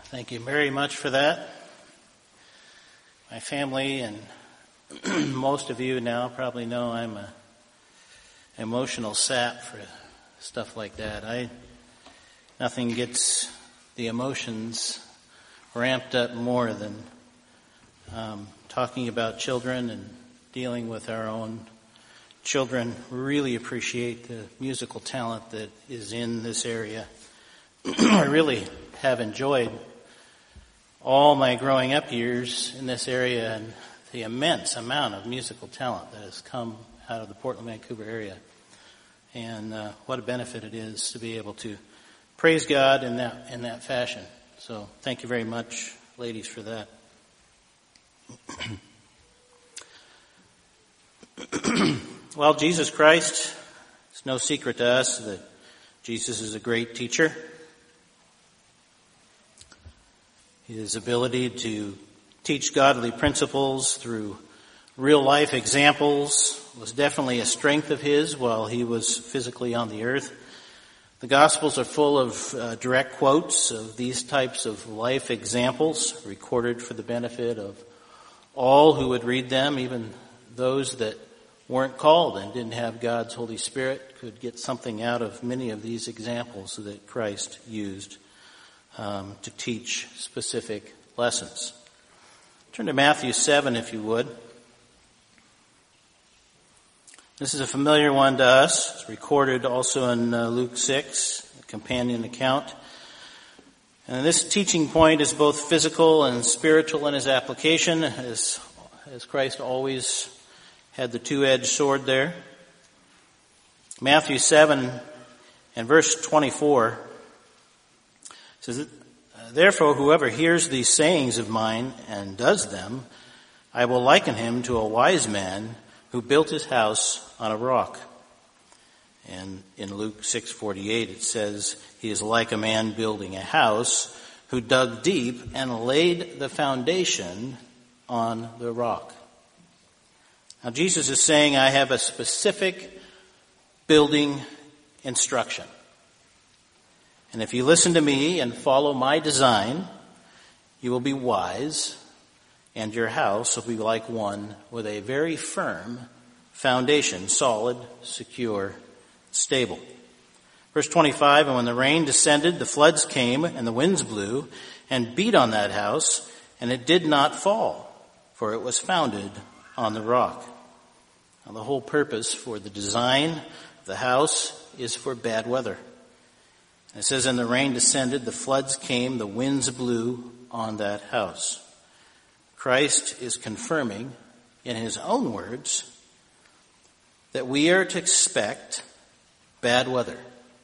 Thank you very much for that. My family and most of you now probably know I'm an emotional sap for stuff like that. Nothing gets the emotions ramped up more than talking about children and dealing with our own children. Really appreciate the musical talent that is in this area. I really have enjoyed all my growing up years in this area and the immense amount of musical talent that has come out of the Portland, Vancouver area. And what a benefit it is to be able to praise God in that fashion. So thank you very much, ladies, for that. Well, Jesus Christ, it's no secret to us that Jesus is a great teacher. His ability to teach godly principles through real-life examples was definitely a strength of his while he was physically on the earth. The Gospels are full of direct quotes of these types of life examples recorded for the benefit of all who would read them, even those that weren't called and didn't have God's Holy Spirit could get something out of many of these examples that Christ used to teach specific lessons. Turn to Matthew 7, if you would. This is a familiar one to us. It's recorded also in Luke 6, a companion account. And this teaching point is both physical and spiritual in his application, as Christ always had the two-edged sword there. Matthew 7 and verse 24 says, "Therefore, whoever hears these sayings of mine and does them, I will liken him to a wise man who built his house on a rock." And in Luke 6:48 it says, "He is like a man building a house who dug deep and laid the foundation on the rock." Now Jesus is saying, I have a specific building instruction. And if you listen to me and follow my design, you will be wise, and your house will be like one with a very firm foundation, solid, secure, stable. Verse 25, "And when the rain descended, the floods came, and the winds blew, and beat on that house, and it did not fall, for it was founded on the rock." Now the whole purpose for the design of the house is for bad weather. It says, "And the rain descended, the floods came, the winds blew on that house." Christ is confirming in his own words that we are to expect bad weather.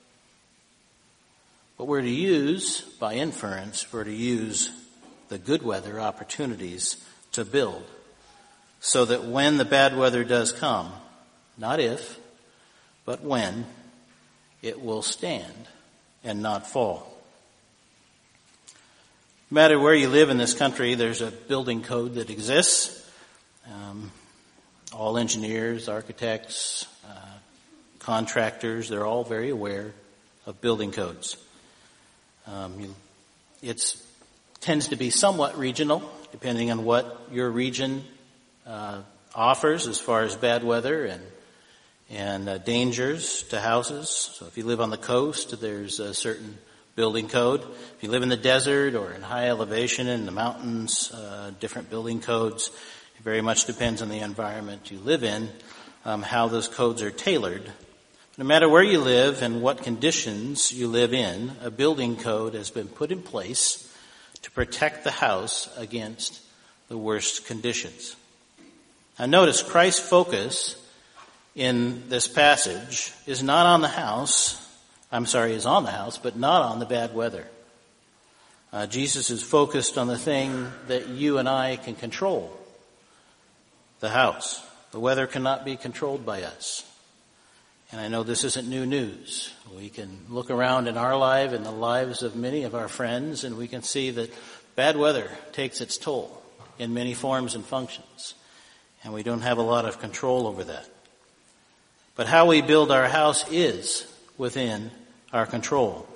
But we're to use, by inference, we're to use the good weather opportunities to build, so that when the bad weather does come, not if, but when, it will stand and not fall. No matter where you live in this country, there's a building code that exists. All engineers, architects, contractors, they're all very aware of building codes. It tends to be somewhat regional, depending on what your region offers as far as bad weather and dangers to houses. So if you live on the coast, there's a certain building code. If you live in the desert or in high elevation in the mountains, different building codes. It very much depends on the environment you live in, how those codes are tailored. No matter where you live and what conditions you live in, a building code has been put in place to protect the house against the worst conditions. Now notice Christ's focus in this passage is not on the house, is on the house, but not on the bad weather. Jesus is focused on the thing that you and I can control, the house. The weather cannot be controlled by us. And I know this isn't new news. We can look around in our life and the lives of many of our friends, and we can see that bad weather takes its toll in many forms and functions. And we don't have a lot of control over that. But how we build our house is within our control.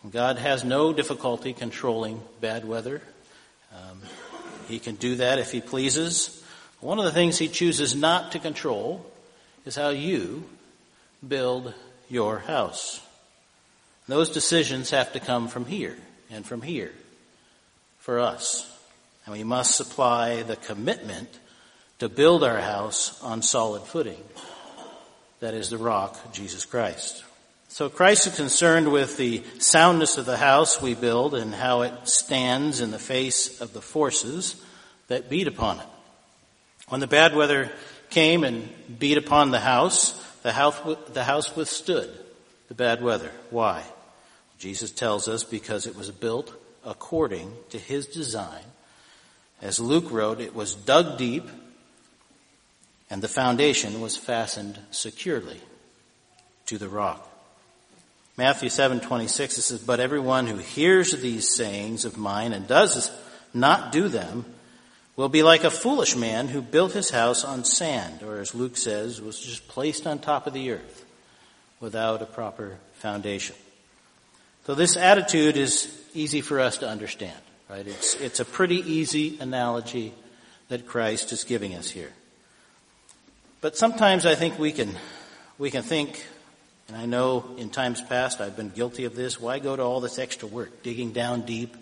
God has no difficulty controlling bad weather. He can do that if he pleases. One of the things he chooses not to control is how you build your house. Those decisions have to come from here and from here for us. And we must supply the commitment to build our house on solid footing. That is the rock, Jesus Christ. So Christ is concerned with the soundness of the house we build and how it stands in the face of the forces that beat upon it. When the bad weather came and beat upon the house withstood the bad weather. Why? Jesus tells us because it was built according to his design. As Luke wrote, it was dug deep and the foundation was fastened securely to the rock. Matthew 7:26, it says, "But everyone who hears these sayings of mine and does not do them will be like a foolish man who built his house on sand," or as Luke says, was just placed on top of the earth without a proper foundation. So this attitude is easy for us to understand, right? It's a pretty easy analogy that Christ is giving us here. But sometimes I think we can think, and I know in times past I've been guilty of this, why go to all this extra work, digging down deep,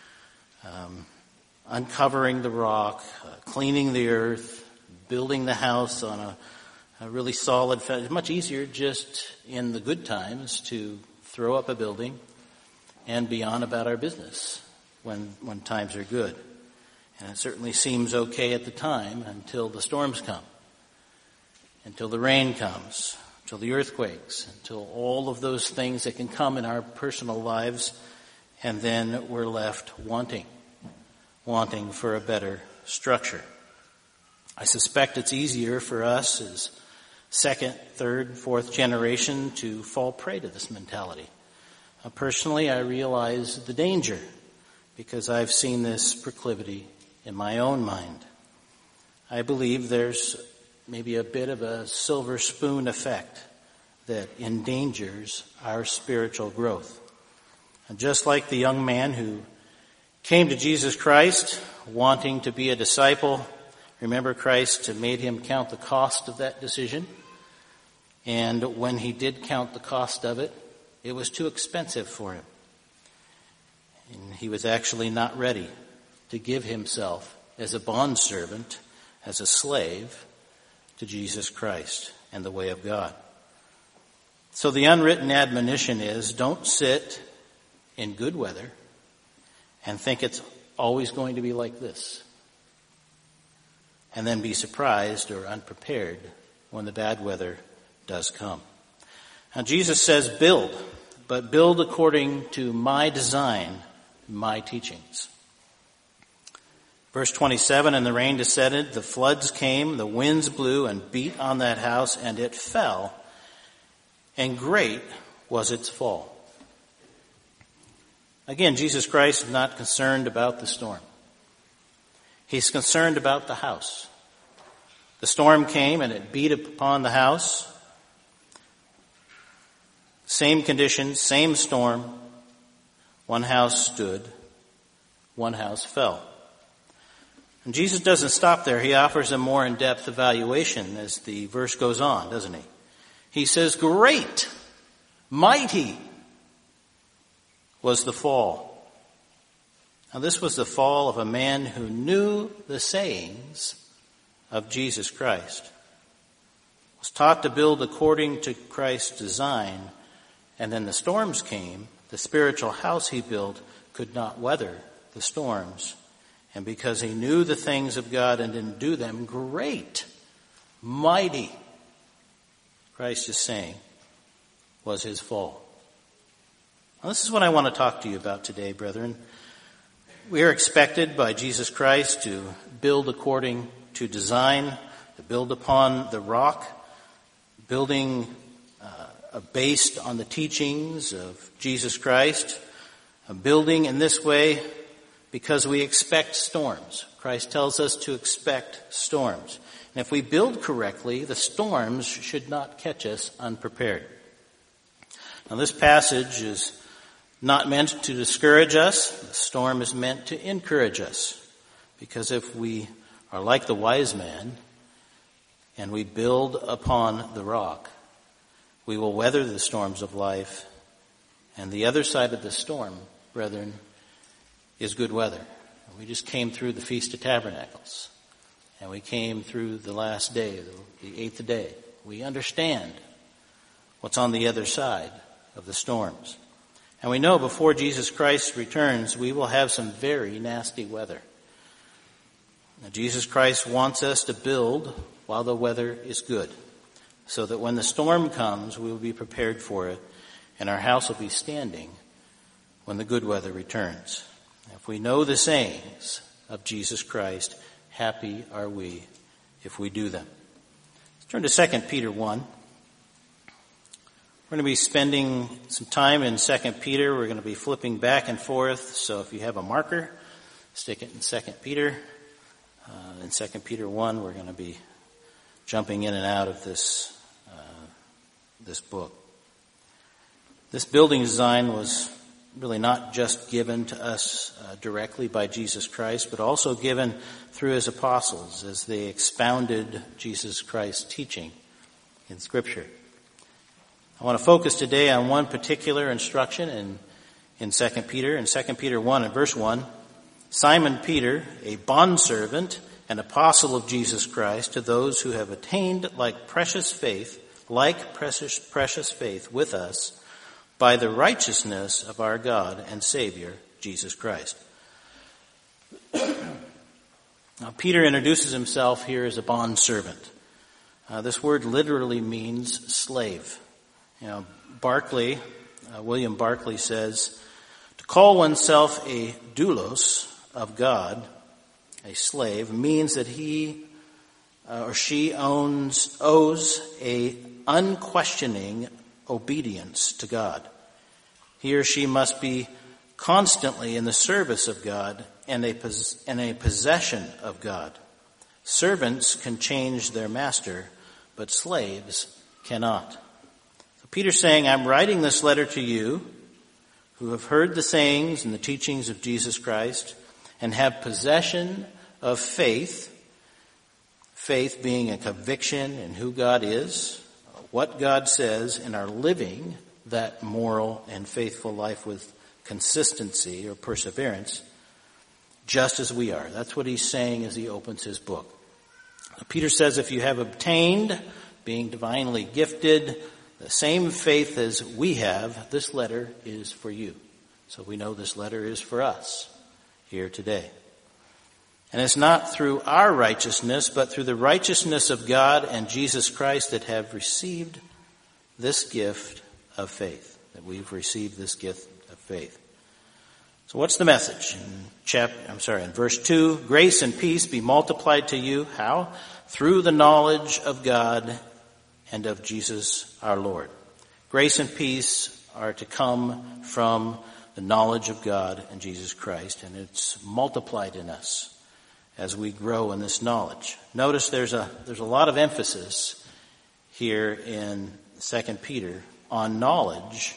uncovering the rock, cleaning the earth, building the house on a really solid foundation. It's much easier just in the good times to throw up a building and be on about our business when times are good. And it certainly seems okay at the time until the storms come, until the rain comes, until the earthquakes, until all of those things that can come in our personal lives, and then we're left wanting for a better structure. I suspect it's easier for us as second, third, fourth generation to fall prey to this mentality. Personally, I realize the danger because I've seen this proclivity in my own mind. I believe there's maybe a bit of a silver spoon effect that endangers our spiritual growth. And just like the young man who came to Jesus Christ wanting to be a disciple, remember Christ made him count the cost of that decision. And when he did count the cost of it, it was too expensive for him. And he was actually not ready to give himself as a bondservant, as a slave to Jesus Christ and the way of God. So the unwritten admonition is, don't sit in good weather and think it's always going to be like this, and then be surprised or unprepared when the bad weather does come. Now Jesus says build, but build according to my design, my teachings. Verse 27, "And the rain descended, the floods came, the winds blew and beat on that house, and it fell, and great was its fall." Again, Jesus Christ is not concerned about the storm. He's concerned about the house. The storm came and it beat upon the house. Same conditions, same storm. One house stood, one house fell. And Jesus doesn't stop there. He offers a more in-depth evaluation as the verse goes on, doesn't he? He says, great, mighty was the fall. Now this was the fall of a man who knew the sayings of Jesus Christ, was taught to build according to Christ's design, and then the storms came. The spiritual house he built could not weather the storms. And because he knew the things of God and didn't do them, great, mighty, Christ is saying, was his fall. Now, this is what I want to talk to you about today, brethren. We are expected by Jesus Christ to build according to design, to build upon the rock, building based on the teachings of Jesus Christ, building in this way because we expect storms. Christ tells us to expect storms. And if we build correctly, the storms should not catch us unprepared. Now this passage is not meant to discourage us. The storm is meant to encourage us. Because if we are like the wise man and we build upon the rock, we will weather the storms of life. And the other side of the storm, brethren, is good weather. We just came through the Feast of Tabernacles. And we came through the last day, the eighth day. We understand what's on the other side of the storms. And we know before Jesus Christ returns, we will have some very nasty weather. Now, Jesus Christ wants us to build while the weather is good, so that when the storm comes, we will be prepared for it, and our house will be standing when the good weather returns. If we know the sayings of Jesus Christ, happy are we if we do them. Let's turn to 2 Peter 1. We're going to be spending some time in 2 Peter. We're going to be flipping back and forth. So if you have a marker, stick it in 2 Peter. In 2 Peter 1, we're going to be jumping in and out of this book. This building design was really not just given to us directly by Jesus Christ, but also given through his apostles as they expounded Jesus Christ's teaching in Scripture. I want to focus today on one particular instruction in 2 Peter. In 2 Peter 1 and verse 1, Simon Peter, a bondservant and apostle of Jesus Christ, to those who have attained precious faith with us, by the righteousness of our God and Savior, Jesus Christ. Now, Peter introduces himself here as a bondservant. This word literally means slave. William Barclay says, to call oneself a doulos of God, a slave, means that he or she owes a unquestioning obedience to God. He or she must be constantly in the service of God and a possession of God. Servants can change their master, but slaves cannot. So Peter's saying, I'm writing this letter to you who have heard the sayings and the teachings of Jesus Christ and have possession of faith, faith being a conviction in who God is, what God says, and are living that moral and faithful life with consistency or perseverance, just as we are. That's what he's saying as he opens his book. Peter says, if you have obtained, being divinely gifted, the same faith as we have, this letter is for you. So we know this letter is for us here today. And it's not through our righteousness, but through the righteousness of God and Jesus Christ that have received this gift of faith, that we've received this gift of faith. So what's the message? In verse 2, grace and peace be multiplied to you. How? Through the knowledge of God and of Jesus our Lord. Grace and peace are to come from the knowledge of God and Jesus Christ, and it's multiplied in us as we grow in this knowledge. Notice there's a lot of emphasis here in 2 Peter on knowledge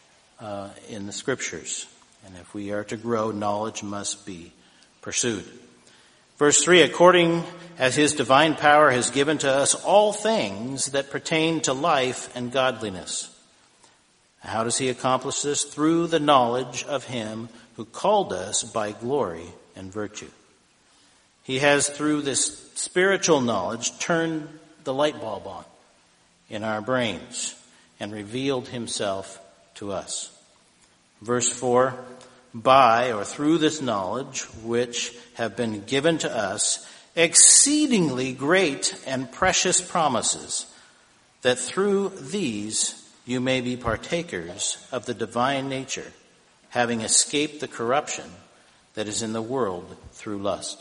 in the Scriptures. And if we are to grow, knowledge must be pursued. Verse 3, according as his divine power has given to us all things that pertain to life and godliness. How does he accomplish this? Through the knowledge of him who called us by glory and virtue. He has, through this spiritual knowledge, turned the light bulb on in our brains and revealed himself to us. Verse 4, by or through this knowledge which have been given to us exceedingly great and precious promises, that through these you may be partakers of the divine nature, having escaped the corruption that is in the world through lust.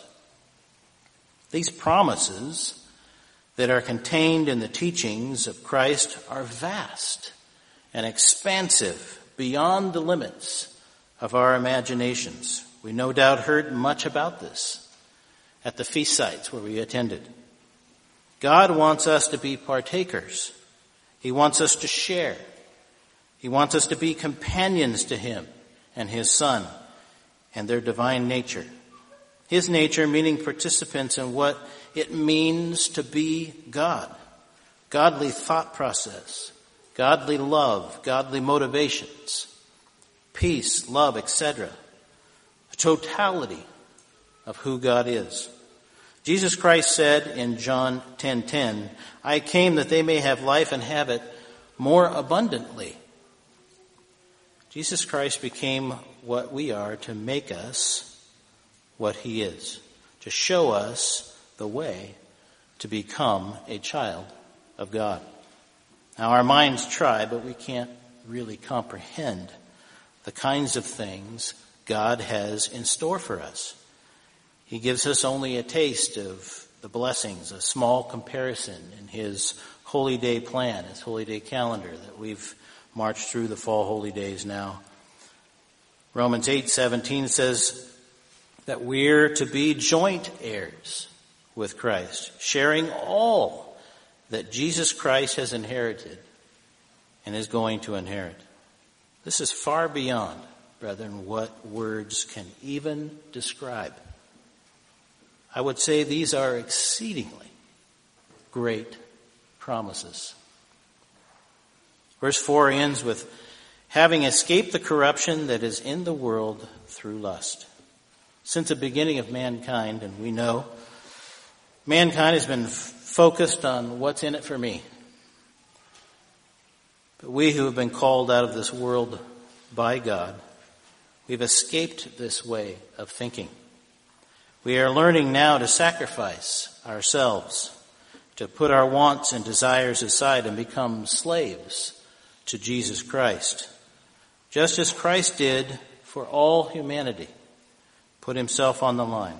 These promises that are contained in the teachings of Christ are vast and expansive beyond the limits of our imaginations. We no doubt heard much about this at the feast sites where we attended. God wants us to be partakers. He wants us to share. He wants us to be companions to him and his Son and their divine nature. His nature meaning participants in what it means to be God. Godly thought process, godly love, godly motivations, peace, love, etc. The totality of who God is. Jesus Christ said in John 10:10, I came that they may have life and have it more abundantly. Jesus Christ became what we are to make us what he is, to show us the way to become a child of God. Now our minds try, but we can't really comprehend the kinds of things God has in store for us. He gives us only a taste of the blessings, a small comparison in his holy day plan, his holy day calendar that we've marched through the fall holy days now. Romans 8:17 says that we're to be joint heirs with Christ, sharing all that Jesus Christ has inherited and is going to inherit. This is far beyond, brethren, what words can even describe. I would say these are exceedingly great promises. Verse 4 ends with, having escaped the corruption that is in the world through lust. Since the beginning of mankind, and we know, mankind has been focused on what's in it for me. But we who have been called out of this world by God, we've escaped this way of thinking. We are learning now to sacrifice ourselves, to put our wants and desires aside and become slaves to Jesus Christ, just as Christ did for all humanity, put himself on the line.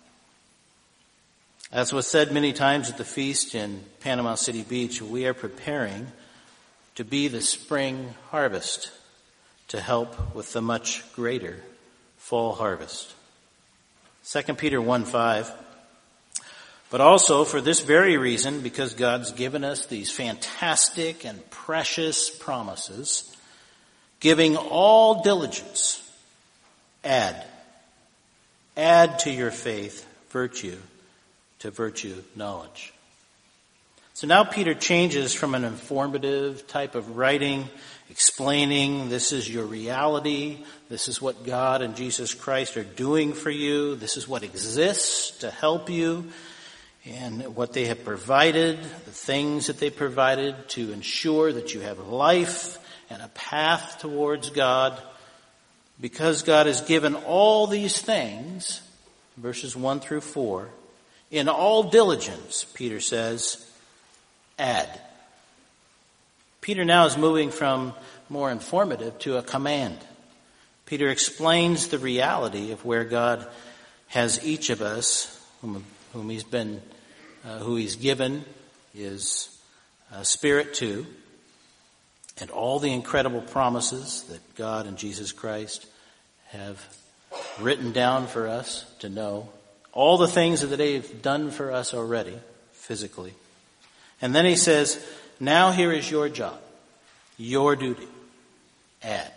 As was said many times at the feast in Panama City Beach, we are preparing to be the spring harvest to help with the much greater fall harvest. 2 Peter 1:5. But also for this very reason, because God's given us these fantastic and precious promises, giving all diligence, add to your faith virtue, to virtue knowledge. So now Peter changes from an informative type of writing, explaining this is your reality, this is what God and Jesus Christ are doing for you, this is what exists to help you, and what they have provided, the things that they provided to ensure that you have life and a path towards God. Because God has given all these things, verses 1 through 4, in all diligence, Peter says, add. Peter now is moving from more informative to a command. Peter explains the reality of where God has each of us, who he's given his Spirit to, and all the incredible promises that God and Jesus Christ have written down for us to know, all the things that they've done for us already, physically. And then he says, now here is your job, your duty, add.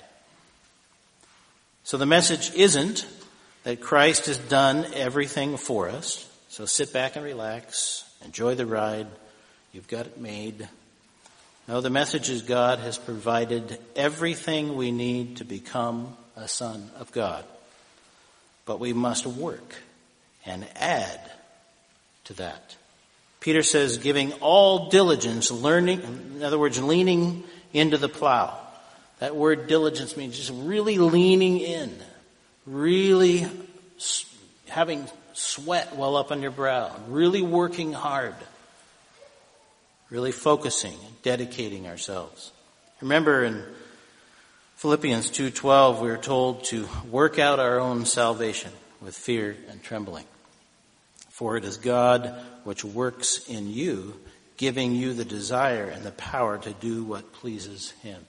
So the message isn't that Christ has done everything for us, so sit back and relax, enjoy the ride, you've got it made. No, the message is God has provided everything we need to become a son of God. But we must work and add to that. Peter says giving all diligence, learning, in other words, leaning into the plow. That word diligence means just really leaning in, really having sweat well up on your brow, really working hard, really focusing and dedicating ourselves. Remember in Philippians 2:12, we are told to work out our own salvation with fear and trembling. For it is God which works in you, giving you the desire and the power to do what pleases him.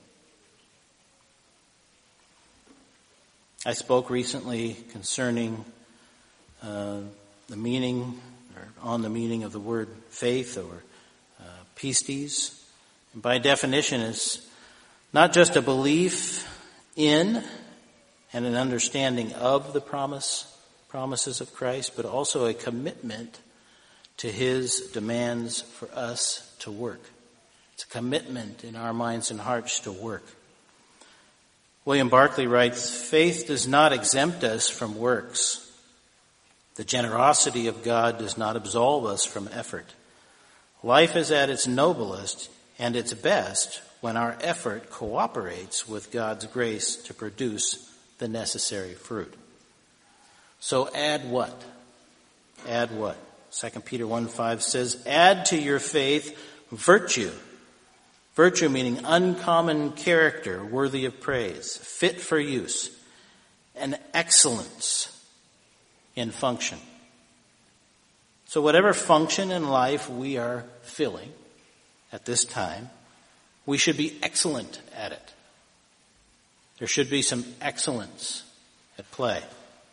I spoke recently concerning the meaning, or on the meaning of the word faith, or pistis. And by definition, it's not just a belief in and an understanding of the promises of Christ, but also a commitment to his demands for us to work. It's a commitment in our minds and hearts to work. William Barclay writes, "Faith does not exempt us from works. The generosity of God does not absolve us from effort. Life is at its noblest and its best when our effort cooperates with God's grace to produce the necessary fruit." So add what? Add what? 2 Peter 1:5 says, "Add to your faith virtue." Virtue meaning uncommon character, worthy of praise, fit for use, and excellence in function. So whatever function in life we are filling at this time, we should be excellent at it. There should be some excellence at play.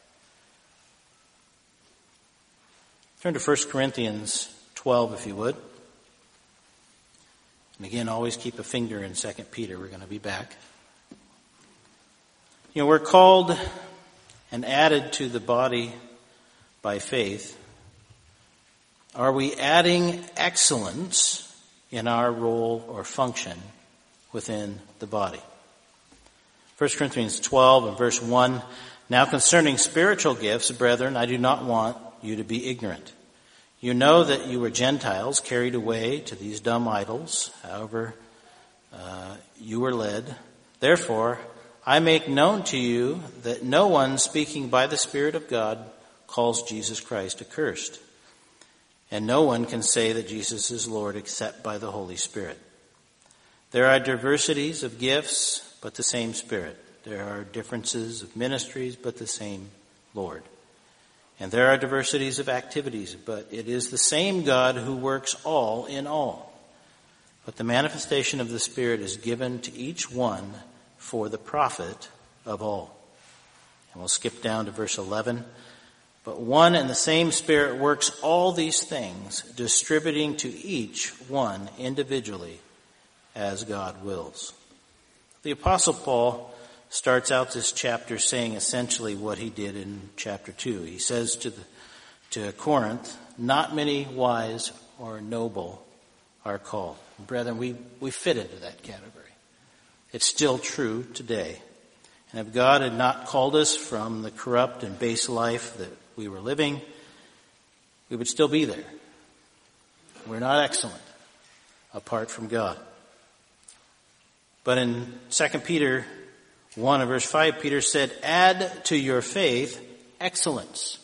Turn to 1 Corinthians 12, if you would. And again, always keep a finger in 2 Peter. We're going to be back. You know, we're called and added to the body by faith. Are we adding excellence in our role or function within the body? 1 Corinthians 12 and verse 1, "Now concerning spiritual gifts, brethren, I do not want you to be ignorant. You know that you were Gentiles carried away to these dumb idols, however you were led. Therefore, I make known to you that no one speaking by the Spirit of God calls Jesus Christ accursed. And no one can say that Jesus is Lord except by the Holy Spirit. There are diversities of gifts, but the same Spirit. There are differences of ministries, but the same Lord. And there are diversities of activities, but it is the same God who works all in all. But the manifestation of the Spirit is given to each one for the profit of all." And we'll skip down to verse 11. "But one and the same Spirit works all these things, distributing to each one individually as God wills." The Apostle Paul starts out this chapter saying essentially what he did in chapter 2. He says to Corinth, "Not many wise or noble are called." Brethren, we fit into that category. It's still true today. And if God had not called us from the corrupt and base life that we were living, we would still be there. We're not excellent apart from God. But in 2 Peter 1 and verse 5, Peter said, "Add to your faith excellence."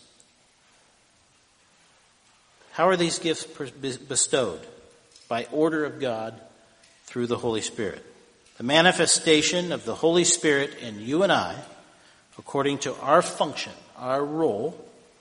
How are these gifts bestowed? By order of God through the Holy Spirit. The manifestation of the Holy Spirit in you and I, according to our function, our role,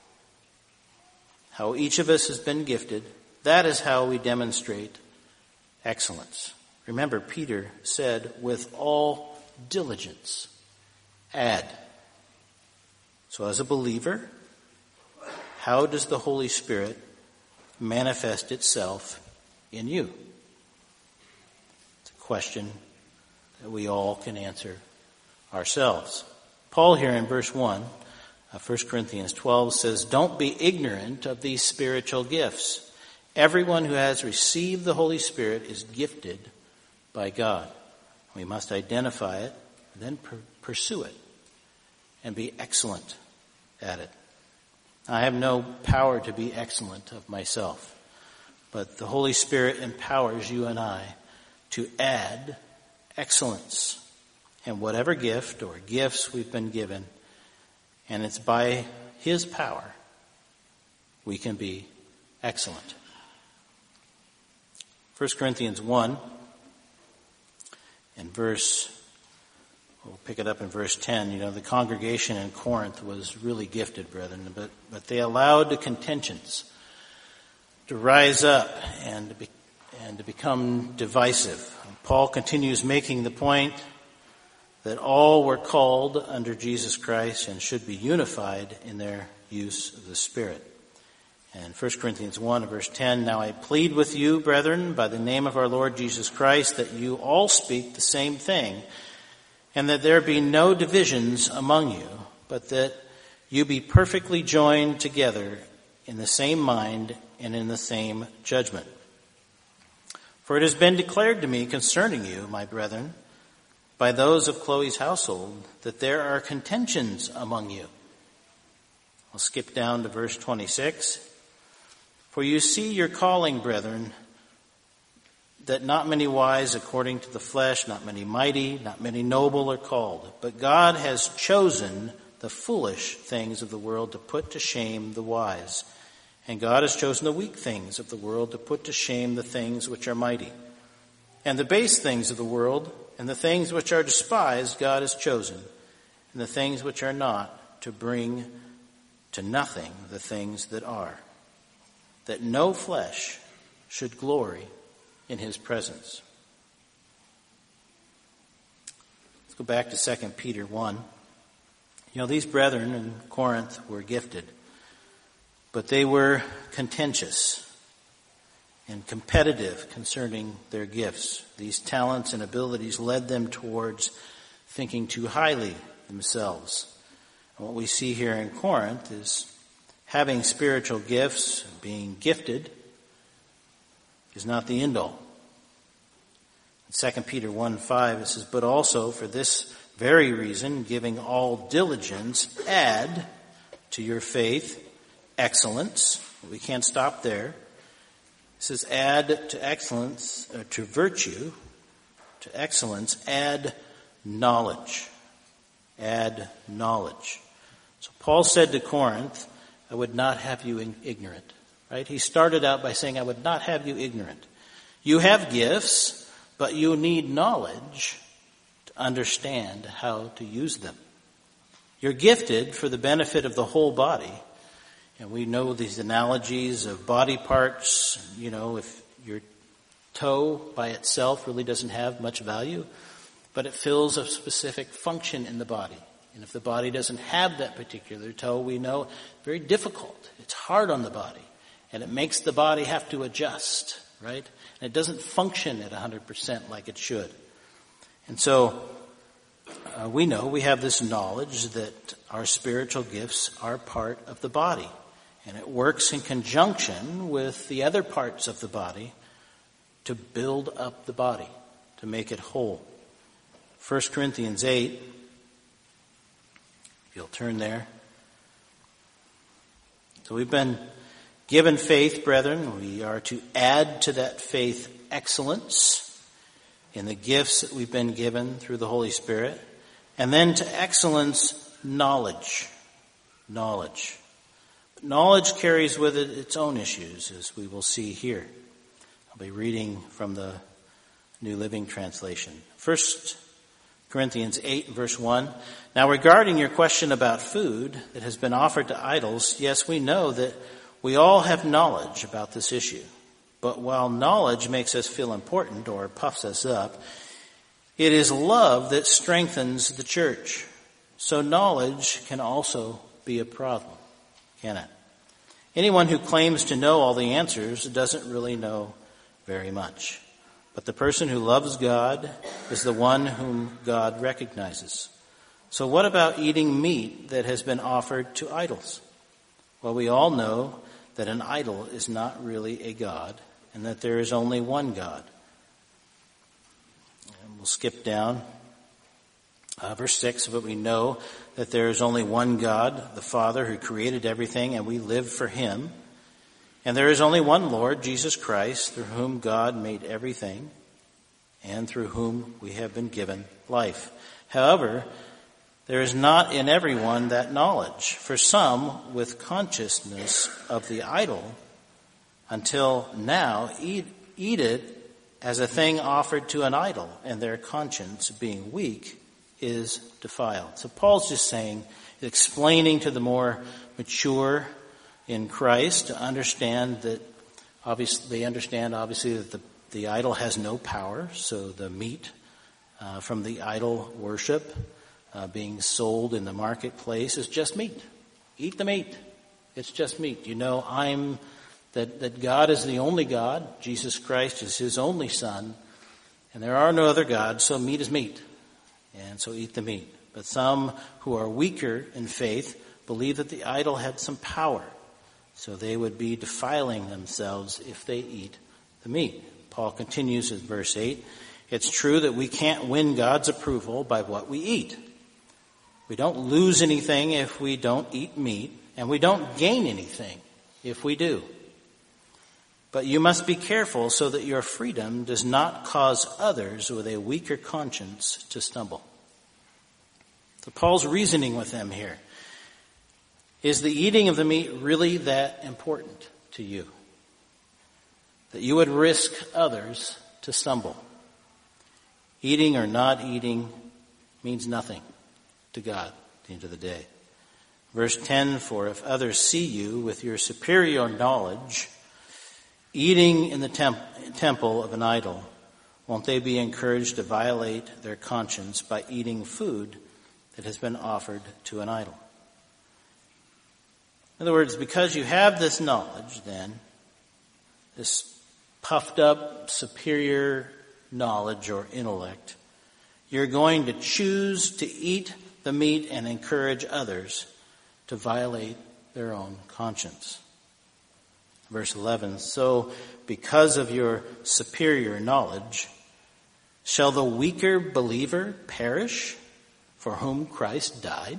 how each of us has been gifted, that is how we demonstrate excellence. Remember, Peter said, "With all diligence, add." So as a believer, how does the Holy Spirit manifest itself in you? It's a question that we all can answer ourselves. Paul here in verse 1 of 1 Corinthians 12 says, "Don't be ignorant of these spiritual gifts. Everyone who has received the Holy Spirit is gifted by God." We must identify it, then pursue it, and be excellent at it. I have no power to be excellent of myself, but the Holy Spirit empowers you and I to add excellence in whatever gift or gifts we've been given, and it's by His power we can be excellent. 1 Corinthians 1 and we'll pick it up in verse 10. You know, the congregation in Corinth was really gifted, brethren, but they allowed the contentions to rise up and to become divisive. Paul continues making the point that all were called under Jesus Christ and should be unified in their use of the Spirit. And 1 Corinthians 1 verse 10, "Now I plead with you, brethren, by the name of our Lord Jesus Christ, that you all speak the same thing and that there be no divisions among you, but that you be perfectly joined together in the same mind and in the same judgment. For it has been declared to me concerning you, my brethren, by those of Chloe's household, that there are contentions among you. I'll skip down to verse 26. For you see your calling, brethren, that not many wise according to the flesh, not many mighty, not many noble are called. But God has chosen the foolish things of the world to put to shame the wise. And God has chosen the weak things of the world to put to shame the things which are mighty. And the base things of the world and the things which are despised God has chosen, and the things which are not, to bring to nothing the things that are, that no flesh should glory in his presence. Let's go back to 2 Peter 1. These brethren in Corinth were gifted, but they were contentious and competitive concerning their gifts. These talents and abilities led them towards thinking too highly themselves. And what we see here in Corinth is having spiritual gifts, being gifted, is not the end all. In 2 Peter 1:5 it says, but also for this very reason, giving all diligence, add to your faith excellence. We can't stop there. It says add to excellence, to virtue, to excellence, add knowledge. Add knowledge. So Paul said to Corinth, I would not have you ignorant. Right? He started out by saying, I would not have you ignorant. You have gifts, but you need knowledge to understand how to use them. You're gifted for the benefit of the whole body. And we know these analogies of body parts. If your toe by itself really doesn't have much value, but it fills a specific function in the body. And if the body doesn't have that particular toe, we know very difficult. It's hard on the body. And it makes the body have to adjust, right? And it doesn't function at 100% like it should. And so we know we have this knowledge that our spiritual gifts are part of the body. And it works in conjunction with the other parts of the body to build up the body, to make it whole. 1 Corinthians 8, if you'll turn there. So we've been given faith, brethren. We are to add to that faith excellence in the gifts that we've been given through the Holy Spirit. And then to excellence, knowledge. Knowledge. But knowledge carries with it its own issues, as we will see here. I'll be reading from the New Living Translation. 1 Corinthians 8, verse 1. Now regarding your question about food that has been offered to idols, yes, we know that we all have knowledge about this issue. But while knowledge makes us feel important or puffs us up, it is love that strengthens the church. So knowledge can also be a problem, can it? Anyone who claims to know all the answers doesn't really know very much. But the person who loves God is the one whom God recognizes. So what about eating meat that has been offered to idols? Well, we all know that an idol is not really a god and that there is only one God. And we'll skip down. Verse 6, but we know that there is only one God, the Father, who created everything, and we live for him. And there is only one Lord, Jesus Christ, through whom God made everything and through whom we have been given life. However, there is not in everyone that knowledge. For some, with consciousness of the idol, until now eat it as a thing offered to an idol, and their conscience, being weak, is defiled. So Paul's just saying, explaining to the more mature in Christ to understand that they understand that the idol has no power. So the meat from the idol worship being sold in the marketplace is just meat. Eat the meat. It's just meat. That God is the only God. Jesus Christ is his only Son. And there are no other gods, so meat is meat. and so eat the meat. But some who are weaker in faith believe that the idol had some power, so they would be defiling themselves if they eat the meat. Paul continues in verse 8, it's true that we can't win God's approval by what we eat. We don't lose anything if we don't eat meat, and we don't gain anything if we do. But you must be careful so that your freedom does not cause others with a weaker conscience to stumble. So Paul's reasoning with them here. Is the eating of the meat really that important to you? That you would risk others to stumble? Eating or not eating means nothing to God at the end of the day. Verse 10, for if others see you with your superior knowledge eating in the temple of an idol, won't they be encouraged to violate their conscience by eating food that has been offered to an idol? In other words, because you have this knowledge then, this puffed up superior knowledge or intellect, you're going to choose to eat the meat and encourage others to violate their own conscience. Verse 11, so because of your superior knowledge, shall the weaker believer perish for whom Christ died?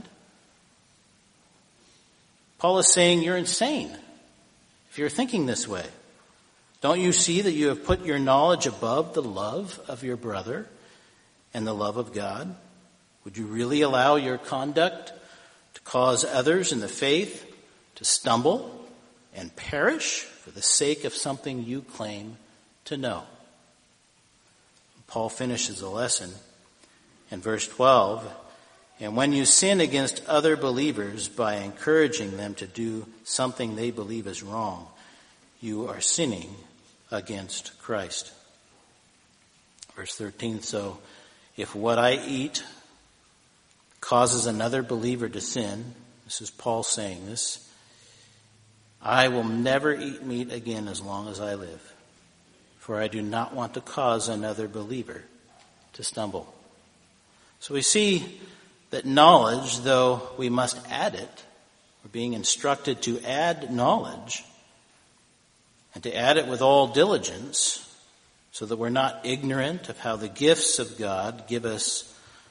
Paul is saying you're insane if you're thinking this way. Don't you see that you have put your knowledge above the love of your brother and the love of God? Would you really allow your conduct to cause others in the faith to stumble and perish for the sake of something you claim to know? Paul finishes the lesson in verse 12. And when you sin against other believers by encouraging them to do something they believe is wrong, you are sinning against Christ. Verse 13, so if what I eat causes another believer to sin, this is Paul saying this, I will never eat meat again as long as I live, for I do not want to cause another believer to stumble. So we see that knowledge, though we must add it, we're being instructed to add knowledge and to add it with all diligence so that we're not ignorant of how the gifts of God give us,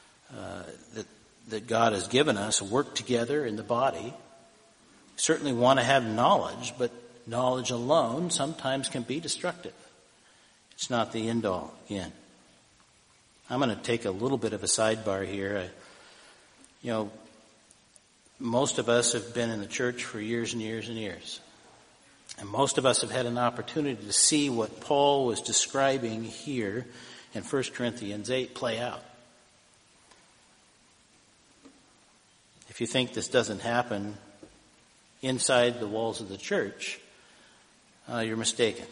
that God has given us, work together in the body. We certainly want to have knowledge, but knowledge alone sometimes can be destructive. It's not the end all again. I'm going to take a little bit of a sidebar here. Most of us have been in the church for years and years and years. And most of us have had an opportunity to see what Paul was describing here in 1 Corinthians 8 play out. If you think this doesn't happen inside the walls of the church, you're mistaken.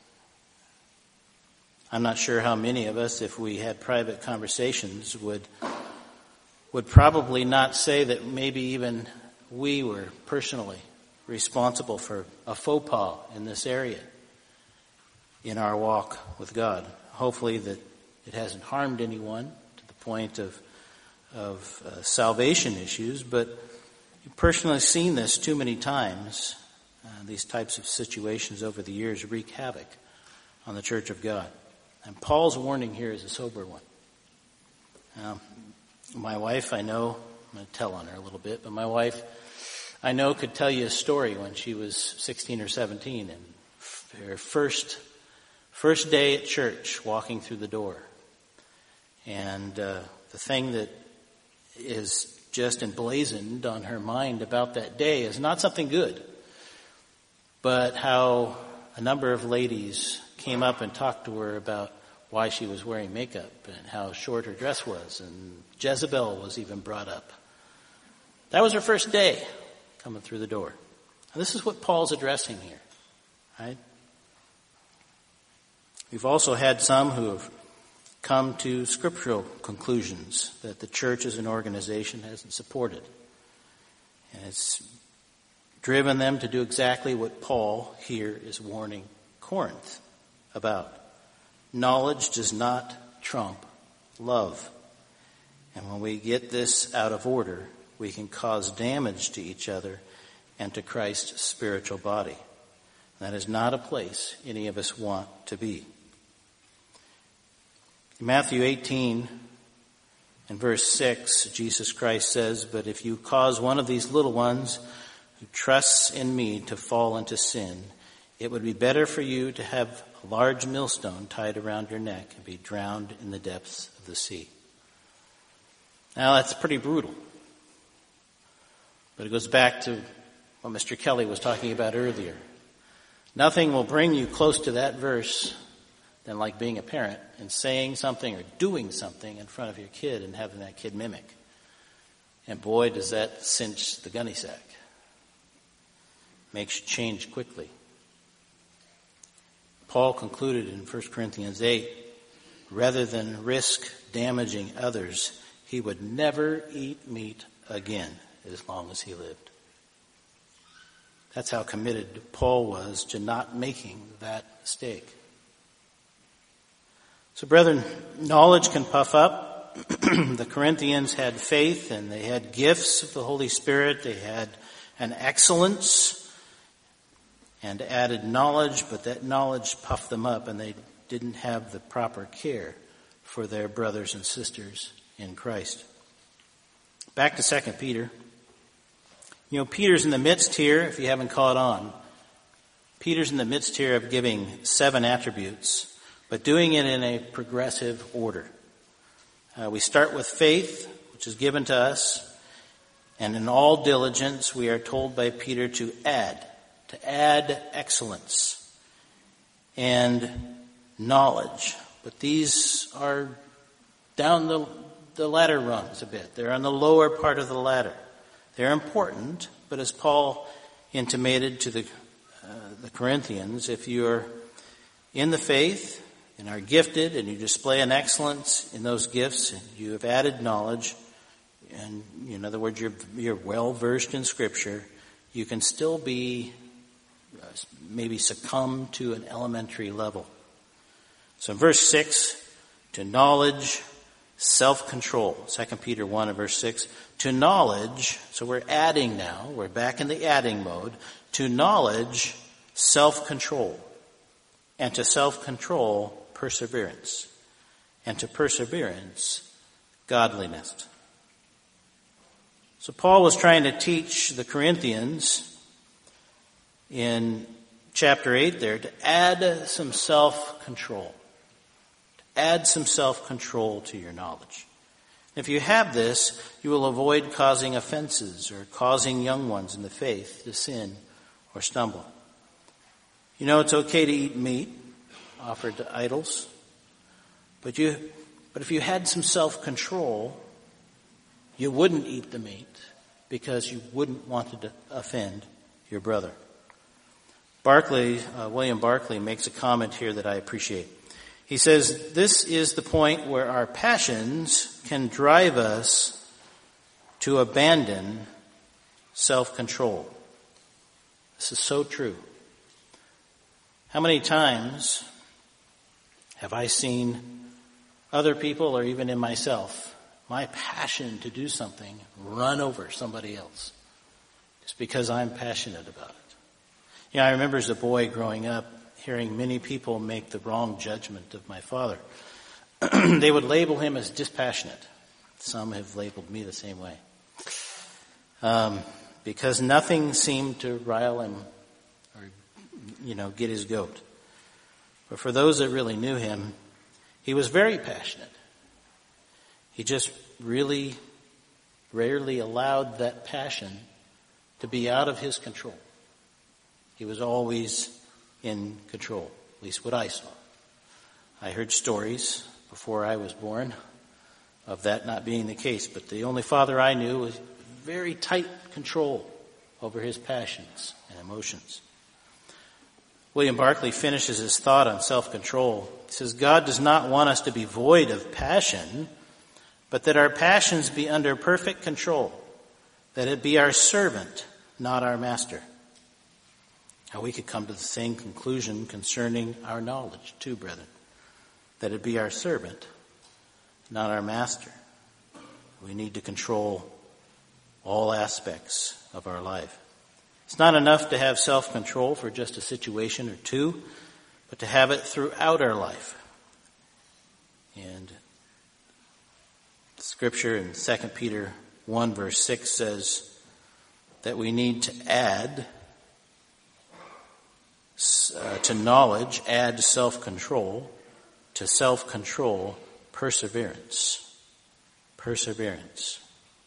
I'm not sure how many of us, if we had private conversations, would probably not say that maybe even we were personally responsible for a faux pas in this area in our walk with God. Hopefully that it hasn't harmed anyone to the point of salvation issues, but you've personally seen this too many times. These types of situations over the years wreak havoc on the church of God. And Paul's warning here is a sober one. My wife, I know, I'm going to tell on her a little bit, but my wife, I know, could tell you a story when she was 16 or 17 and her first day at church, walking through the door. And the thing that is just emblazoned on her mind about that day is not something good, but how a number of ladies came up and talked to her about why she was wearing makeup and how short her dress was, and Jezebel was even brought up. That was her first day coming through the door. And this is what Paul's addressing here, right? We've also had some who have come to scriptural conclusions that the church as an organization hasn't supported. And it's driven them to do exactly what Paul here is warning Corinth about. Knowledge does not trump love. And when we get this out of order, we can cause damage to each other and to Christ's spiritual body. That is not a place any of us want to be. In Matthew 18 and verse 6, Jesus Christ says, "But if you cause one of these little ones who trusts in me to fall into sin, it would be better for you to have a large millstone tied around your neck and be drowned in the depths of the sea." Now that's pretty brutal. But it goes back to what Mr. Kelly was talking about earlier. Nothing will bring you close to that verse than like being a parent and saying something or doing something in front of your kid and having that kid mimic. And boy, does that cinch the gunny sack. Makes you change quickly. Paul concluded in 1 Corinthians 8, rather than risk damaging others, he would never eat meat again as long as he lived. That's how committed Paul was to not making that mistake. So brethren, knowledge can puff up. The Corinthians had faith and they had gifts of the Holy Spirit. They had an excellence and added knowledge, but that knowledge puffed them up and they didn't have the proper care for their brothers and sisters in Christ. Back to 2 Peter. You know, Peter's in the midst here, if you haven't caught on. Peter's in the midst here of giving 7 attributes, but doing it in a progressive order. We start with faith, which is given to us, and in all diligence we are told by Peter to add excellence and knowledge. But these are down the ladder rungs a bit. They're on the lower part of the ladder. They're important, but as Paul intimated to the Corinthians, if you're in the faith and are gifted and you display an excellence in those gifts and you have added knowledge, and in other words, you're well versed in Scripture, you can still be maybe succumb to an elementary level. So in verse 6, to knowledge, self-control. 2 Peter 1 and verse 6. To knowledge, so we're adding now, we're back in the adding mode. To knowledge, self-control. And to self-control, perseverance. And to perseverance, godliness. So Paul was trying to teach the Corinthians in chapter 8 there to add some self-control. Add some self-control to your knowledge. If you have this, you will avoid causing offenses or causing young ones in the faith to sin or stumble. You know, it's okay to eat meat offered to idols, but if you had some self-control, you wouldn't eat the meat because you wouldn't want to offend your brother. William Barclay makes a comment here that I appreciate. He says, this is the point where our passions can drive us to abandon self-control. This is so true. How many times have I seen other people or even in myself, my passion to do something run over somebody else just because I'm passionate about it? You know, I remember as a boy growing up, hearing many people make the wrong judgment of my father. They would label him as dispassionate. Some have labeled me the same way. Because nothing seemed to rile him or, get his goat. But for those that really knew him, he was very passionate. He just really rarely allowed that passion to be out of his control. He was always in control, at least what I saw. I heard stories before I was born of that not being the case, but the only father I knew was very tight control over his passions and emotions. William Barclay finishes his thought on self-control. He says, God does not want us to be void of passion, but that our passions be under perfect control, that it be our servant, not our master. Now we could come to the same conclusion concerning our knowledge too, brethren. That it be our servant, not our master. We need to control all aspects of our life. It's not enough to have self-control for just a situation or two, but to have it throughout our life. And Scripture in 2 Peter 1 verse 6 says that we need to add to knowledge, add self-control, to self-control, perseverance. Perseverance.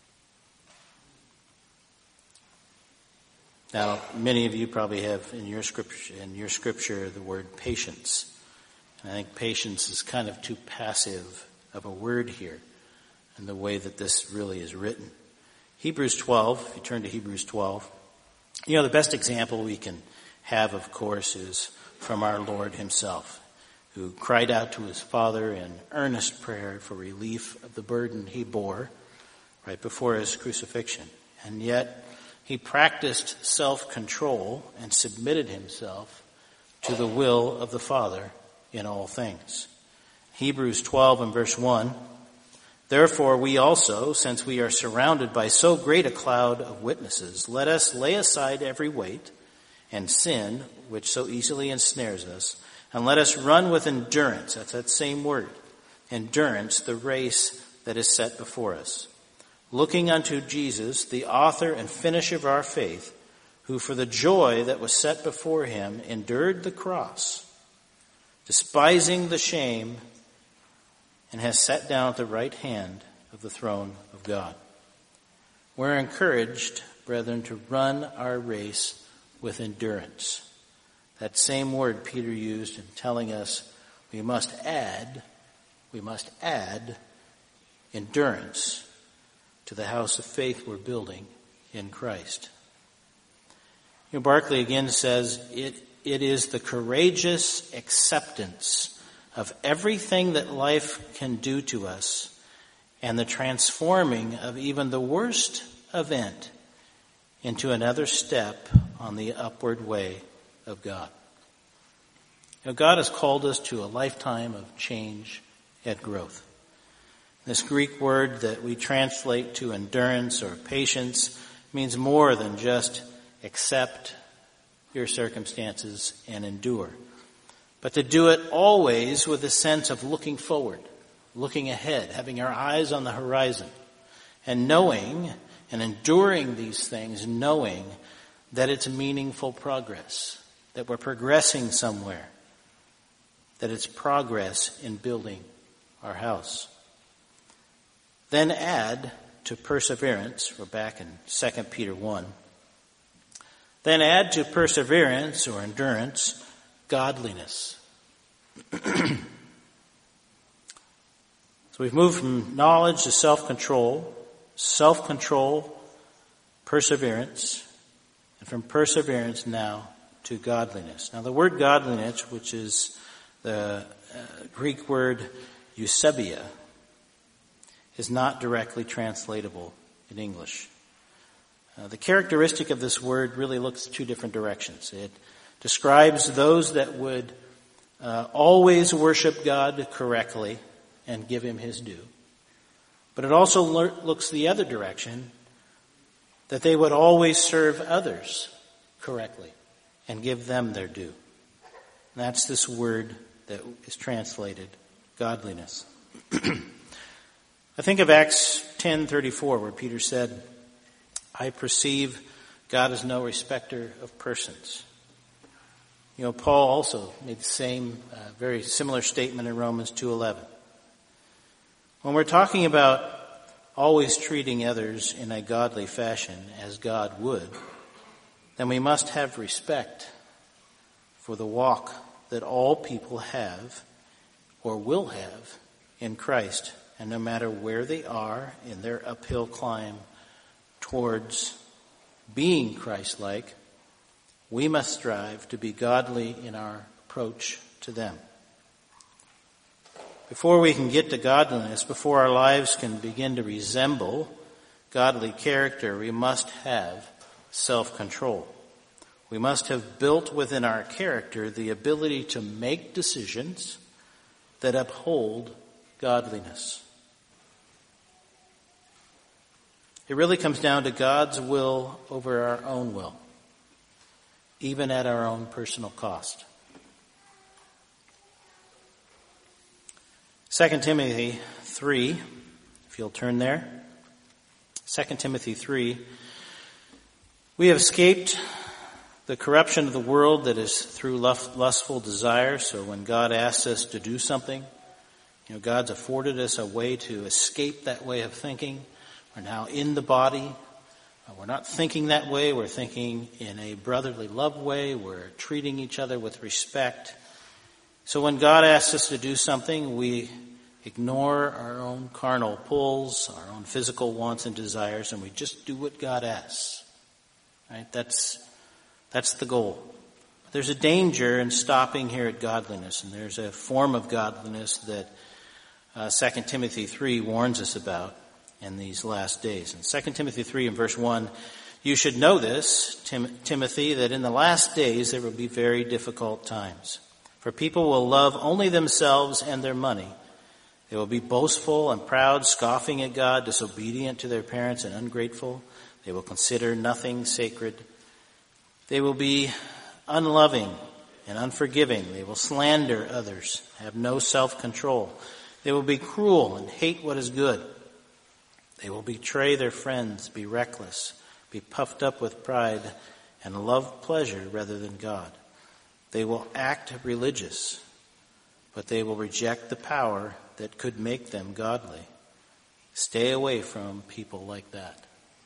Now, many of you probably have in your scripture the word patience. And I think patience is kind of too passive of a word here in the way that this really is written. Hebrews 12, if you turn to Hebrews 12, the best example we can have, of course, is from our Lord himself, who cried out to his Father in earnest prayer for relief of the burden he bore right before his crucifixion. And yet, he practiced self-control and submitted himself to the will of the Father in all things. Hebrews 12 and verse 1, therefore we also, since we are surrounded by so great a cloud of witnesses, let us lay aside every weight and sin which so easily ensnares us, and let us run with endurance, that's that same word, endurance, the race that is set before us. Looking unto Jesus, the author and finisher of our faith, who for the joy that was set before him endured the cross, despising the shame, and has sat down at the right hand of the throne of God. We're encouraged, brethren, to run our race with endurance. That same word Peter used in telling us we must add endurance to the house of faith we're building in Christ. Barclay again says, it is the courageous acceptance of everything that life can do to us and the transforming of even the worst event into another step on the upward way of God. God has called us to a lifetime of change and growth. This Greek word that we translate to endurance or patience means more than just accept your circumstances and endure, but to do it always with a sense of looking forward, looking ahead, having our eyes on the horizon, and knowing and enduring these things, knowing that it's meaningful progress, that we're progressing somewhere, that it's progress in building our house. Then add to perseverance, we're back in 2 Peter 1, then add to perseverance or endurance, godliness. So we've moved from knowledge to self-control, perseverance, and from perseverance now to godliness. Now the word godliness, which is the Greek word eusebia, is not directly translatable in English. The characteristic of this word really looks two different directions. It describes those that would always worship God correctly and give him his due. But it also looks the other direction, that they would always serve others correctly and give them their due. And that's this word that is translated godliness. I think of Acts 10:34, where Peter said, I perceive God is no respecter of persons. Paul also made the same very similar statement in Romans 2:11. When we're talking about always treating others in a godly fashion as God would, then we must have respect for the walk that all people have or will have in Christ. And no matter where they are in their uphill climb towards being Christ-like, we must strive to be godly in our approach to them. Before we can get to godliness, before our lives can begin to resemble godly character, we must have self-control. We must have built within our character the ability to make decisions that uphold godliness. It really comes down to God's will over our own will, even at our own personal cost. 2 Timothy 3, if you'll turn there. 2 Timothy 3. We have escaped the corruption of the world that is through lustful desire. So when God asks us to do something, God's afforded us a way to escape that way of thinking. We're now in the body. We're not thinking that way. We're thinking in a brotherly love way. We're treating each other with respect. So when God asks us to do something, we ignore our own carnal pulls, our own physical wants and desires, and we just do what God asks. Right? That's the goal. There's a danger in stopping here at godliness, and there's a form of godliness that 2 Timothy 3 warns us about in these last days. In 2 Timothy 3 and verse 1, you should know this, Timothy, that in the last days there will be very difficult times. For people will love only themselves and their money. They will be boastful and proud, scoffing at God, disobedient to their parents and ungrateful. They will consider nothing sacred. They will be unloving and unforgiving. They will slander others, have no self-control. They will be cruel and hate what is good. They will betray their friends, be reckless, be puffed up with pride, and love pleasure rather than God. They will act religious, but they will reject the power that could make them godly. Stay away from people like that.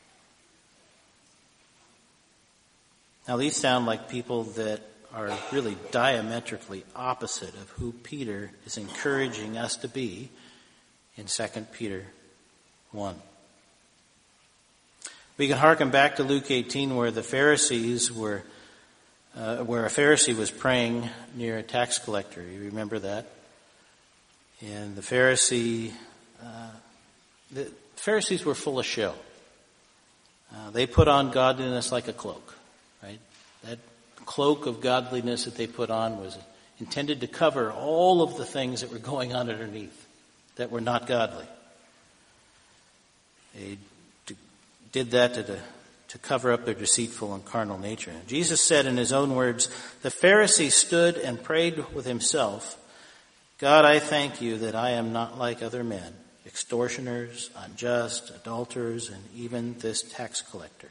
Now these sound like people that are really diametrically opposite of who Peter is encouraging us to be in 2 Peter 1. We can hearken back to Luke 18 where the Pharisees were, where a Pharisee was praying near a tax collector. You remember that? And the Pharisees were full of show. They put on godliness like a cloak, right? That cloak of godliness that they put on was intended to cover all of the things that were going on underneath that were not godly. They did that to cover up their deceitful and carnal nature. Jesus said in his own words, the Pharisee stood and prayed with himself, God, I thank you that I am not like other men, extortioners, unjust, adulterers, and even this tax collector.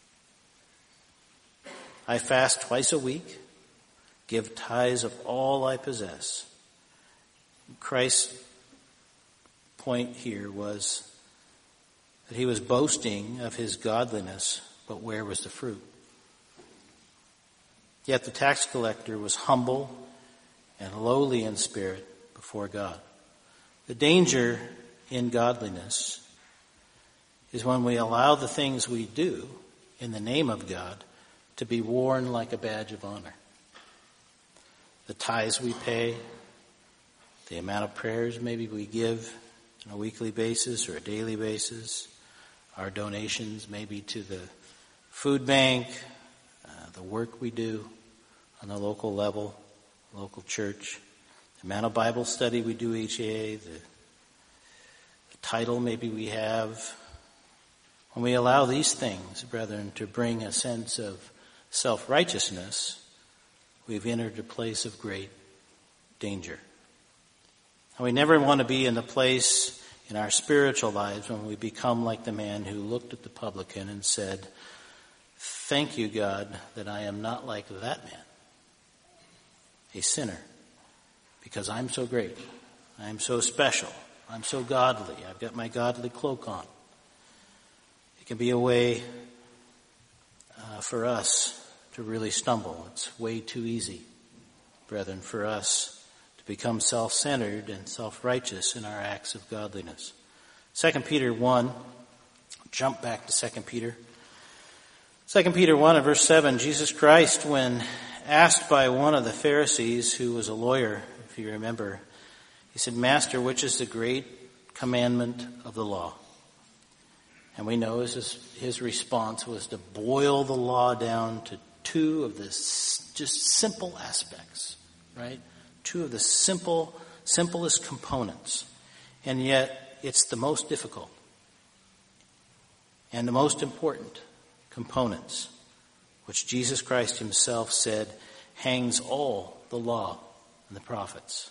I fast twice a week, give tithes of all I possess. Christ's point here was that he was boasting of his godliness, but where was the fruit? Yet the tax collector was humble and lowly in spirit before God. The danger in godliness is when we allow the things we do in the name of God to be worn like a badge of honor. The tithes we pay, the amount of prayers maybe we give on a weekly basis or a daily basis, our donations maybe to the food bank, the work we do on the local level, local church, the amount of Bible study we do each day, the title maybe we have. When we allow these things, brethren, to bring a sense of self-righteousness, we've entered a place of great danger. And we never want to be in the place in our spiritual lives when we become like the man who looked at the publican and said, thank you, God, that I am not like that man, a sinner, because I'm so great, I'm so special, I'm so godly, I've got my godly cloak on. It can be a way for us to really stumble. It's way too easy, brethren, for us to become self-centered and self-righteous in our acts of godliness. 2 Peter 1, jump back to 2 Peter. 2 Peter 1 and verse 7, Jesus Christ, when asked by one of the Pharisees who was a lawyer, if you remember, he said, Master, which is the great commandment of the law? And we know his response was to boil the law down to two of the just simple aspects, right? Two of the simplest components. And yet, it's the most difficult. and the most important components, which Jesus Christ himself said hangs all the law and the prophets.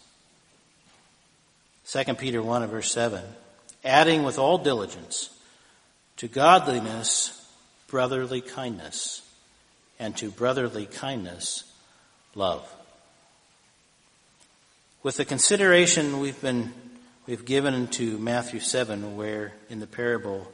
2 Peter 1 and verse 7, adding with all diligence to godliness brotherly kindness, and to brotherly kindness love. With the consideration we've given to Matthew 7, where in the parable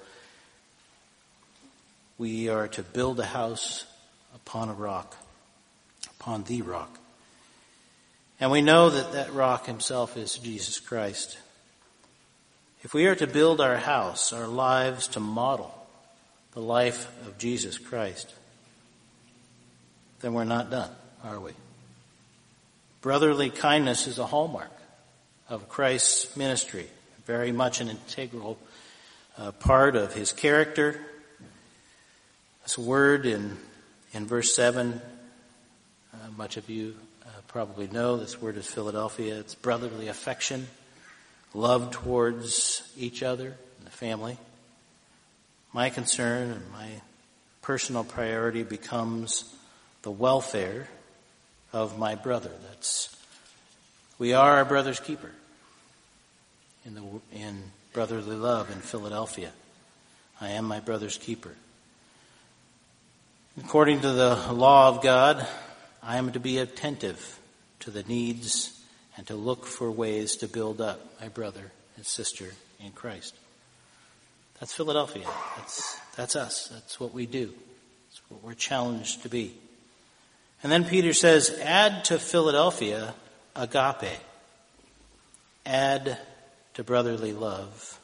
we are to build a house upon a rock, upon the rock. And we know that that rock himself is Jesus Christ. If we are to build our house, our lives to model the life of Jesus Christ, then we're not done, are we? Brotherly kindness is a hallmark of Christ's ministry, very much an integral part of his character. This word in verse 7, much of you probably know, this word is Philadelphia. It's brotherly affection, love towards each other and the family. My concern and my personal priority becomes the welfare of my brother. We are our brother's keeper in brotherly love in Philadelphia. I am my brother's keeper. According to the law of God, I am to be attentive to the needs and to look for ways to build up my brother and sister in Christ. That's Philadelphia. That's us. That's what we do. That's what we're challenged to be. And then Peter says, add to Philadelphia agape. Add to brotherly love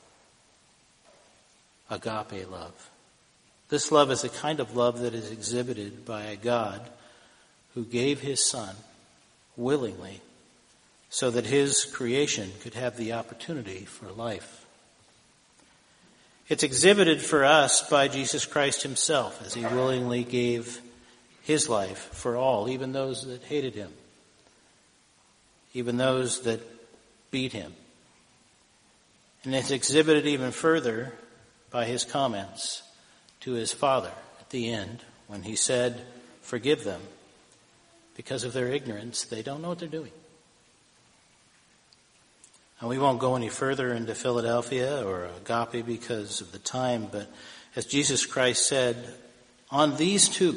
agape love. This love is the kind of love that is exhibited by a God who gave his Son willingly so that his creation could have the opportunity for life. It's exhibited for us by Jesus Christ himself as he willingly gave his life for all, even those that hated him, even those that beat him. And it's exhibited even further by his comments to his Father at the end when he said, forgive them, because of their ignorance, they don't know what they're doing. And we won't go any further into Philadelphia or agape because of the time, but as Jesus Christ said, on these two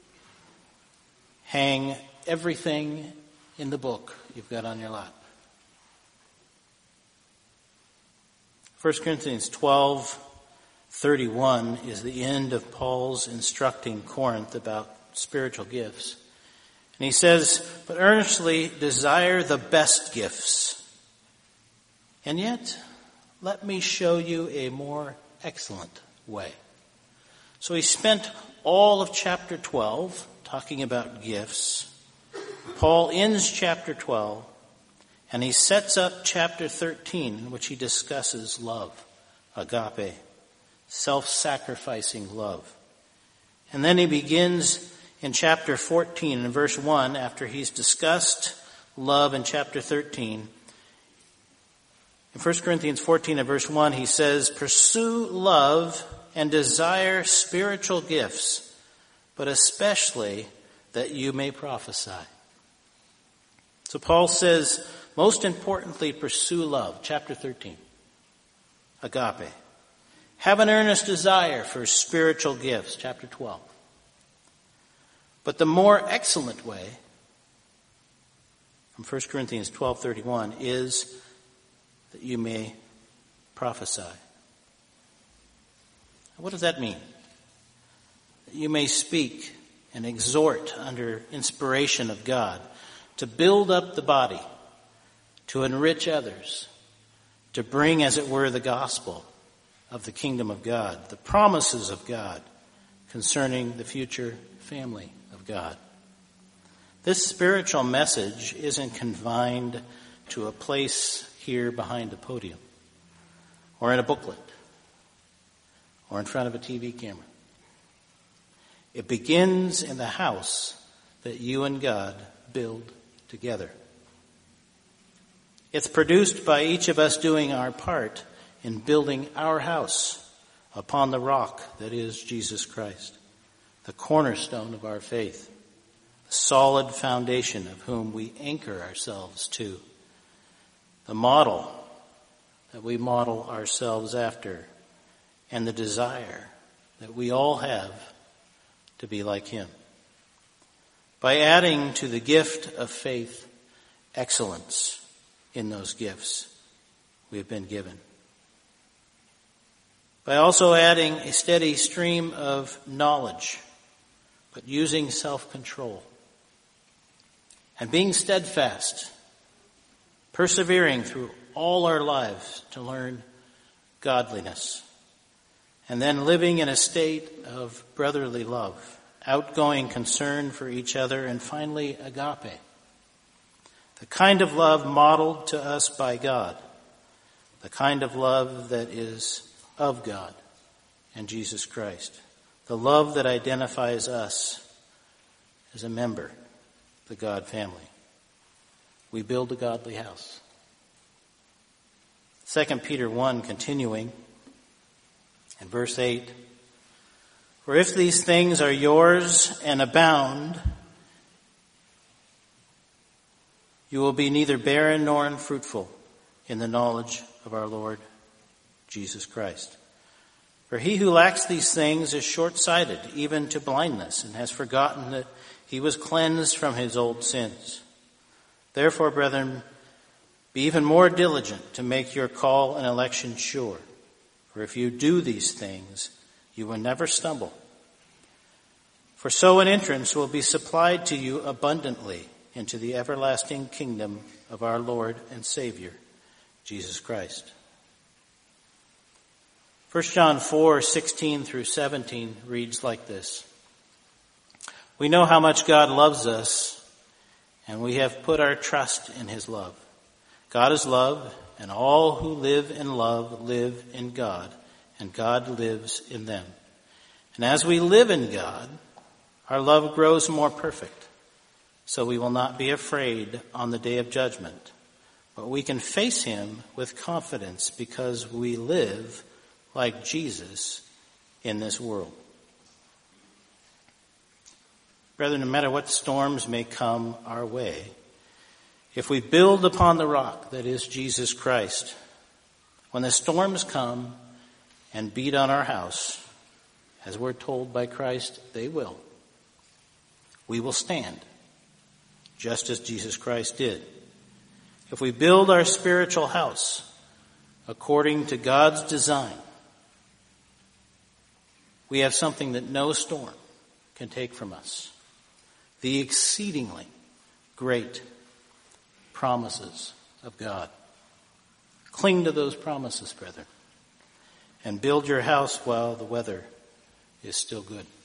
hang everything in the book you've got on your lap. 1 Corinthians 12:31 is the end of Paul's instructing Corinth about spiritual gifts. And he says, but earnestly desire the best gifts. And yet, let me show you a more excellent way. So he spent all of chapter 12 talking about gifts. Paul ends chapter 12, and he sets up chapter 13, in which he discusses love, agape, self-sacrificing love. And then he begins in chapter 14, in verse 1, after he's discussed love in chapter 13. In 1 Corinthians 14 and verse 1, he says, pursue love and desire spiritual gifts, but especially that you may prophesy. So Paul says, most importantly, pursue love. Chapter 13, agape. Have an earnest desire for spiritual gifts. Chapter 12. But the more excellent way, from 1 Corinthians 12:31, is that you may prophesy. What does that mean? That you may speak and exhort under inspiration of God to build up the body, to enrich others, to bring, as it were, the gospel of the kingdom of God, the promises of God concerning the future family of God. This spiritual message isn't confined to a place here behind a podium, or in a booklet, or in front of a TV camera. It begins in the house that you and God build together. It's produced by each of us doing our part in building our house upon the rock that is Jesus Christ, the cornerstone of our faith, the solid foundation of whom we anchor ourselves to, the model that we model ourselves after, and the desire that we all have to be like him. By adding to the gift of faith excellence in those gifts we have been given. By also adding a steady stream of knowledge, but using self-control. And being steadfast, persevering through all our lives to learn godliness. And then living in a state of brotherly love, outgoing concern for each other, and finally agape. The kind of love modeled to us by God. The kind of love that is of God and Jesus Christ. The love that identifies us as a member of the God family. We build a godly house. 2 Peter 1, continuing in verse 8. For if these things are yours and abound, you will be neither barren nor unfruitful in the knowledge of our Lord Jesus Christ. For he who lacks these things is short-sighted, even to blindness, and has forgotten that he was cleansed from his old sins. Therefore, brethren, be even more diligent to make your call and election sure. For if you do these things, you will never stumble. For so an entrance will be supplied to you abundantly into the everlasting kingdom of our Lord and Savior, Jesus Christ. 1 John 4, 16 through 17 reads like this. We know how much God loves us, and we have put our trust in his love. God is love, and all who live in love live in God, and God lives in them. And as we live in God, our love grows more perfect, so we will not be afraid on the day of judgment, but we can face him with confidence because we live like Jesus in this world. Brethren, no matter what storms may come our way, if we build upon the rock that is Jesus Christ, when the storms come and beat on our house, as we're told by Christ they will, we will stand, just as Jesus Christ did. If we build our spiritual house according to God's design, we have something that no storm can take from us. The exceedingly great promises of God. Cling to those promises, brethren, and build your house while the weather is still good.